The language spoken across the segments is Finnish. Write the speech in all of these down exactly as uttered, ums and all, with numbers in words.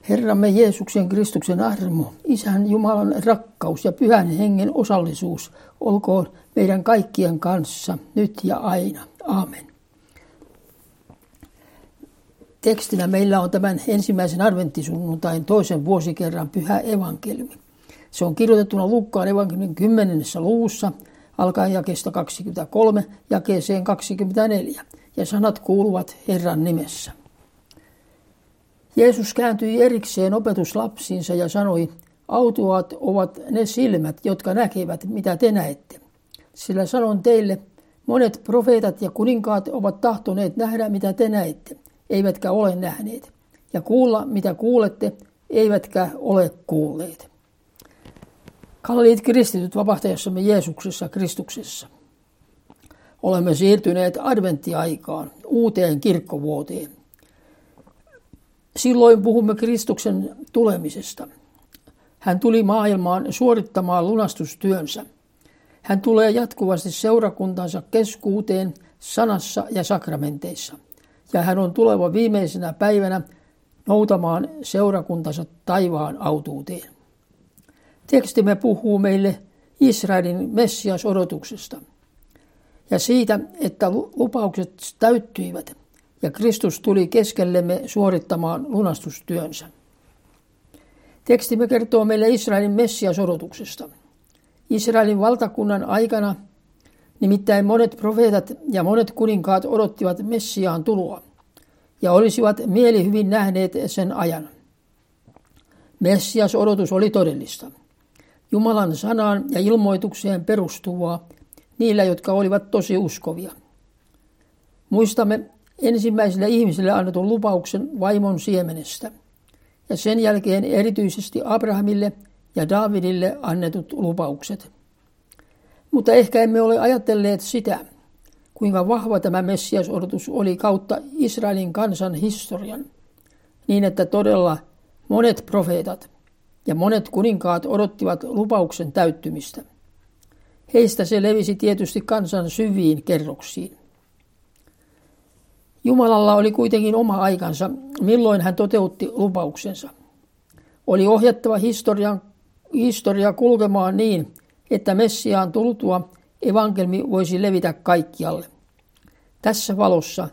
Herramme Jeesuksen Kristuksen armo, Isän Jumalan rakkaus ja Pyhän Hengen osallisuus olkoon meidän kaikkien kanssa nyt ja aina. Aamen. Tekstinä meillä on tämän ensimmäisen adventtisunnuntain toisen vuosikerran pyhä evankeliumi. Se on kirjoitettuna Luukkaan evankeliumin kymmenennessä luvussa, alkaen jakeesta kaksikymmentäkolme jakeeseen kaksikymmentäneljä, ja sanat kuuluvat Herran nimessä. Jeesus kääntyi erikseen opetuslapsiinsa ja sanoi, autuaat ovat ne silmät, jotka näkevät, mitä te näette. Sillä sanon teille, monet profeetat ja kuninkaat ovat tahtoneet nähdä, mitä te näette, eivätkä ole nähneet, ja kuulla, mitä kuulette, eivätkä ole kuulleet. Kalliit kristityt vapahtajassamme Jeesuksessa Kristuksessa. Olemme siirtyneet adventtiaikaan, uuteen kirkkovuoteen. Silloin puhumme Kristuksen tulemisesta. Hän tuli maailmaan suorittamaan lunastustyönsä. Hän tulee jatkuvasti seurakuntansa keskuuteen sanassa ja sakramenteissa. Ja hän on tuleva viimeisenä päivänä noutamaan seurakuntansa taivaan autuuteen. Tekstimme puhuu meille Israelin Messias-odotuksesta ja siitä, että lupaukset täyttyivät ja Kristus tuli keskellemme suorittamaan lunastustyönsä. Tekstimme kertoo meille Israelin Messias-odotuksesta. Israelin valtakunnan aikana nimittäin monet profeetat ja monet kuninkaat odottivat Messiaan tuloa ja olisivat mielihyvin nähneet sen ajan. Messias-odotus oli todellista. Jumalan sanaan ja ilmoitukseen perustuvaa niillä, jotka olivat tosi uskovia. Muistamme ensimmäisille ihmisille annetun lupauksen vaimon siemenestä ja sen jälkeen erityisesti Abrahamille ja Daavidille annetut lupaukset. Mutta ehkä emme ole ajatelleet sitä, kuinka vahva tämä Messias-odotus oli kautta Israelin kansan historian, niin että todella monet profeetat ja monet kuninkaat odottivat lupauksen täyttymistä. Heistä se levisi tietysti kansan syviin kerroksiin. Jumalalla oli kuitenkin oma aikansa, milloin hän toteutti lupauksensa. Oli ohjattava historian, historia kulkemaan niin, että Messiaan tultua evankelmi voisi levitä kaikkialle. Tässä valossa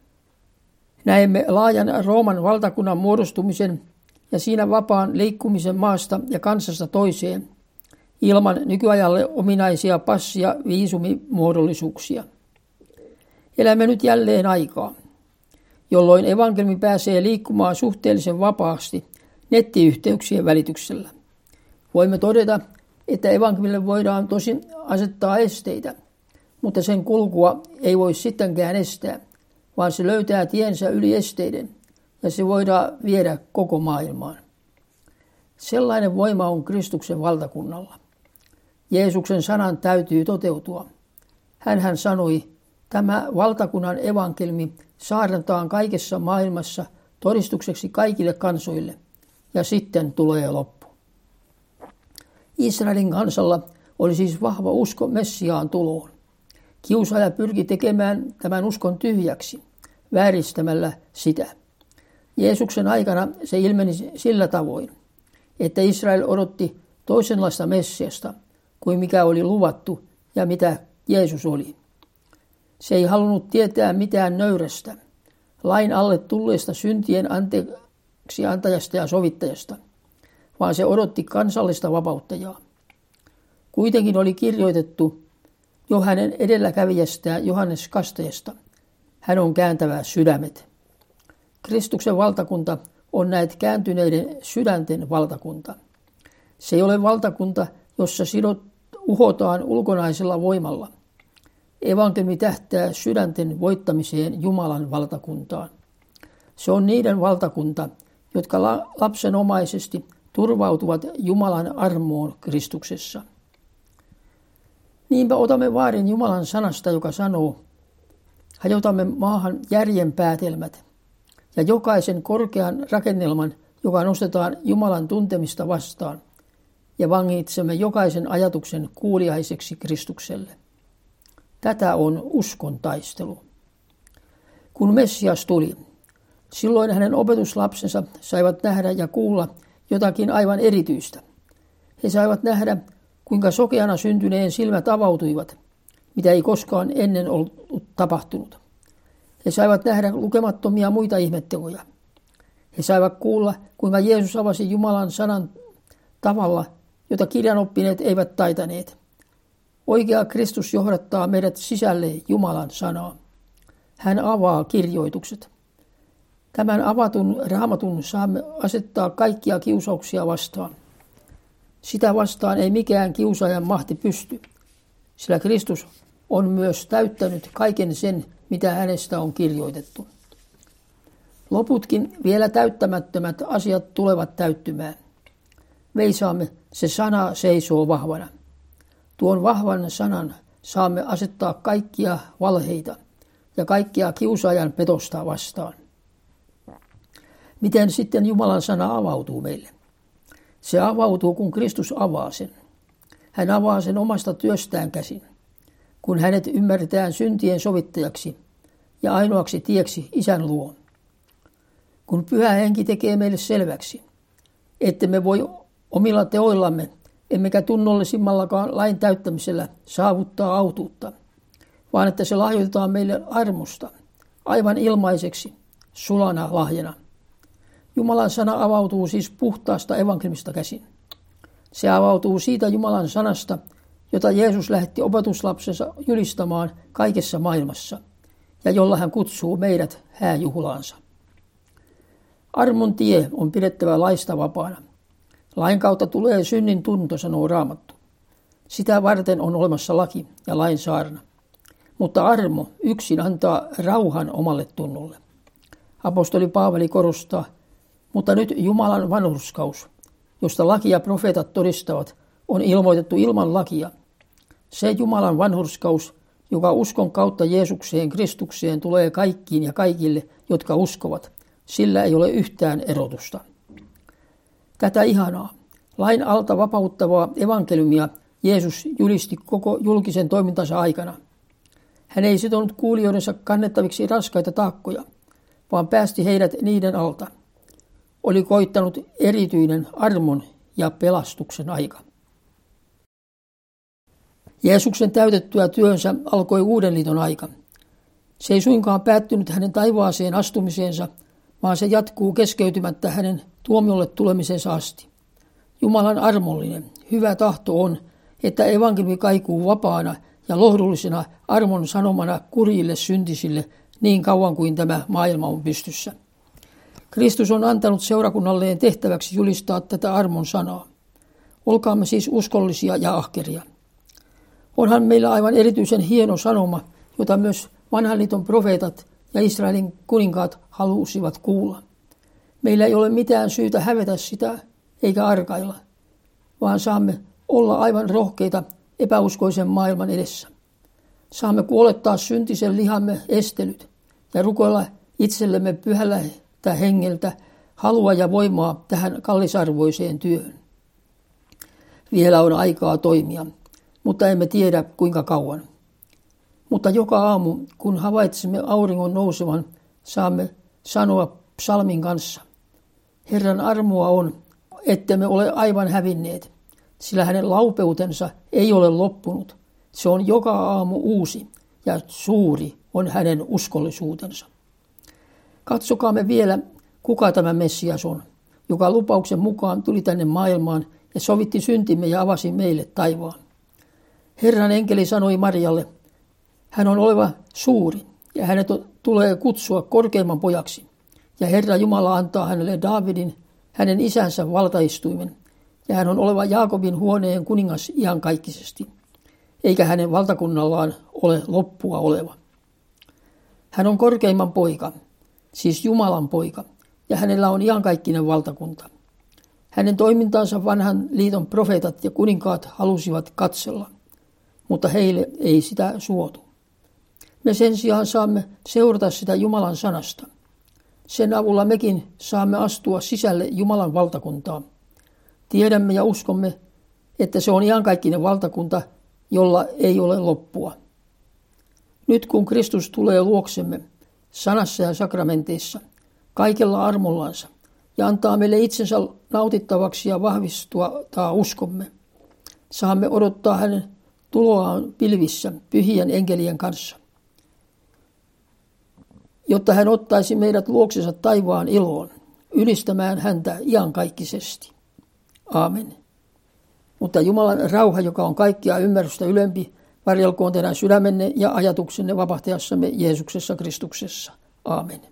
näemme laajan Rooman valtakunnan muodostumisen ja siinä vapaan liikkumisen maasta ja kansasta toiseen, ilman nykyajalle ominaisia passi- ja viisumimuodollisuuksia. Elämme nyt jälleen aikaa, jolloin evankelmi pääsee liikkumaan suhteellisen vapaasti nettiyhteyksien välityksellä. Voimme todeta, että evankelmille voidaan tosin asettaa esteitä, mutta sen kulkua ei voi sittenkään estää, vaan se löytää tiensä yli esteiden ja se voidaan viedä koko maailmaan. Sellainen voima on Kristuksen valtakunnalla. Jeesuksen sanan täytyy toteutua. Hänhän sanoi, tämä valtakunnan evankelmi saarnataan kaikessa maailmassa todistukseksi kaikille kansoille, ja sitten tulee loppu. Israelin kansalla oli siis vahva usko Messiaan tuloon. Kiusaaja pyrki tekemään tämän uskon tyhjäksi, vääristämällä sitä. Jeesuksen aikana se ilmeni sillä tavoin, että Israel odotti toisenlaista Messiasta kuin mikä oli luvattu ja mitä Jeesus oli. Se ei halunnut tietää mitään nöyrästä, lain alle tulleesta syntien anteeksi antajasta ja sovittajasta, vaan se odotti kansallista vapauttajaa. Kuitenkin oli kirjoitettu jo hänen edelläkävijästään Johannes Kastajasta. Hän on kääntävä sydämet. Kristuksen valtakunta on näet kääntyneiden sydänten valtakunta. Se ei ole valtakunta, jossa sidot uhotaan ulkonaisella voimalla. Evankeliumi tähtää sydänten voittamiseen Jumalan valtakuntaan. Se on niiden valtakunta, jotka lapsenomaisesti turvautuvat Jumalan armoon Kristuksessa. Niinpä otamme vaarin Jumalan sanasta, joka sanoo, hajotamme maahan järjen päätelmät ja jokaisen korkean rakennelman, joka nostetaan Jumalan tuntemista vastaan, ja vangitsemme jokaisen ajatuksen kuuliaiseksi Kristukselle. Tätä on uskon taistelu. Kun Messias tuli, Silloin hänen opetuslapsensa saivat nähdä ja kuulla jotakin aivan erityistä. He saivat nähdä, kuinka sokeana syntyneen silmät avautuivat, mitä ei koskaan ennen ollut tapahtunut. He saivat nähdä lukemattomia muita ihmettekoja. He saivat kuulla, kuinka Jeesus avasi Jumalan sanan tavalla, jota kirjanoppineet eivät taitaneet. Oikea Kristus johdattaa meidät sisälle Jumalan sanaa. Hän avaa kirjoitukset. Tämän avatun raamatun saamme asettaa kaikkia kiusauksia vastaan. Sitä vastaan ei mikään kiusaajan mahti pysty, sillä Kristus on myös täyttänyt kaiken sen, mitä hänestä on kirjoitettu. Loputkin vielä täyttämättömät asiat tulevat täyttymään. Veisaamme, se sana seisoo vahvana. Tuon vahvan sanan saamme asettaa kaikkia valheita ja kaikkia kiusaajan petosta vastaan. Miten sitten Jumalan sana avautuu meille? Se avautuu, kun Kristus avaa sen. Hän avaa sen omasta työstään käsin, kun hänet ymmärretään syntien sovittajaksi ja ainoaksi tieksi Isän luo. Kun Pyhä Henki tekee meille selväksi, että me voi omilla teoillamme, emmekä tunnollisimmallakaan lain täyttämisellä saavuttaa autuutta, vaan että se lahjoitetaan meille armosta, aivan ilmaiseksi, sulana lahjana. Jumalan sana avautuu siis puhtaasta evankeliumista käsin. Se avautuu siitä Jumalan sanasta, jota Jeesus lähetti opetuslapsensa julistamaan kaikessa maailmassa, ja jolla hän kutsuu meidät hääjuhlaansa. Armon tie on pidettävä laista vapaana. Lain kautta tulee synnin tunto, sanoo Raamattu. Sitä varten on olemassa laki ja lain saarna. Mutta armo yksin antaa rauhan omalle tunnolle. Apostoli Paavali korostaa, mutta nyt Jumalan vanhurskaus, josta laki ja profeetat todistavat, on ilmoitettu ilman lakia. Se Jumalan vanhurskaus, joka uskon kautta Jeesukseen Kristukseen tulee kaikkiin ja kaikille, jotka uskovat, sillä ei ole yhtään erotusta. Tätä ihanaa, lain alta vapauttavaa evankeliumia Jeesus julisti koko julkisen toimintansa aikana. Hän ei sitonut kuulijoidensa kannettaviksi raskaita taakkoja, vaan päästi heidät niiden alta. Oli koittanut erityinen armon ja pelastuksen aika. Jeesuksen täytettyä työnsä alkoi uuden liiton aika. Se ei suinkaan päättynyt hänen taivaaseen astumiseensa, vaan se jatkuu keskeytymättä hänen tuomiolle tulemisensa asti. Jumalan armollinen, hyvä tahto on, että evankeliumi kaikuu vapaana ja lohdullisena armon sanomana kurjille syntisille niin kauan kuin tämä maailma on pystyssä. Kristus on antanut seurakunnalleen tehtäväksi julistaa tätä armon sanaa. Olkaamme siis uskollisia ja ahkeria. Onhan meillä aivan erityisen hieno sanoma, jota myös vanhan liiton profeetat ja Israelin kuninkaat halusivat kuulla. Meillä ei ole mitään syytä hävetä sitä eikä arkailla, vaan saamme olla aivan rohkeita epäuskoisen maailman edessä. Saamme kuolettaa syntisen lihamme estelyt ja rukoilla itsellemme pyhällä hengeltä halua ja voimaa tähän kallisarvoiseen työhön. Vielä on aikaa toimia, mutta emme tiedä kuinka kauan. Mutta joka aamu, kun havaitsemme auringon nousevan, saamme sanoa psalmin kanssa. Herran armoa on, ettemme ole aivan hävinneet, sillä hänen laupeutensa ei ole loppunut. Se on joka aamu uusi ja suuri on hänen uskollisuutensa. Katsokaamme vielä, kuka tämä Messias on, joka lupauksen mukaan tuli tänne maailmaan ja sovitti syntimme ja avasi meille taivaan. Herran enkeli sanoi Marialle, hän on oleva suuri ja hänet tulee kutsua korkeimman pojaksi. Ja Herra Jumala antaa hänelle Daavidin, hänen isänsä valtaistuimen, ja hän on oleva Jaakobin huoneen kuningas iankaikkisesti, eikä hänen valtakunnallaan ole loppua oleva. Hän on korkeimman poika, siis Jumalan poika, ja hänellä on iankaikkinen valtakunta. Hänen toimintaansa vanhan liiton profeetat ja kuninkaat halusivat katsella, mutta heille ei sitä suotu. Me sen sijaan saamme seurata sitä Jumalan sanasta. Sen avulla mekin saamme astua sisälle Jumalan valtakuntaan. Tiedämme ja uskomme, että se on iankaikkinen valtakunta, jolla ei ole loppua. Nyt kun Kristus tulee luoksemme sanassa ja sakramenteissa, kaikella armollansa ja antaa meille itsensä nautittavaksi ja vahvistua taa uskomme. Saamme odottaa hänen tuloaan pilvissä pyhien enkelien kanssa, jotta hän ottaisi meidät luoksensa taivaan iloon, ylistämään häntä iankaikkisesti. Aamen. Mutta Jumalan rauha, joka on kaikkia ymmärrystä ylempi, varjelkoon teidän sydämenne ja ajatuksenne vapahtajassamme Jeesuksessa Kristuksessa. Aamen.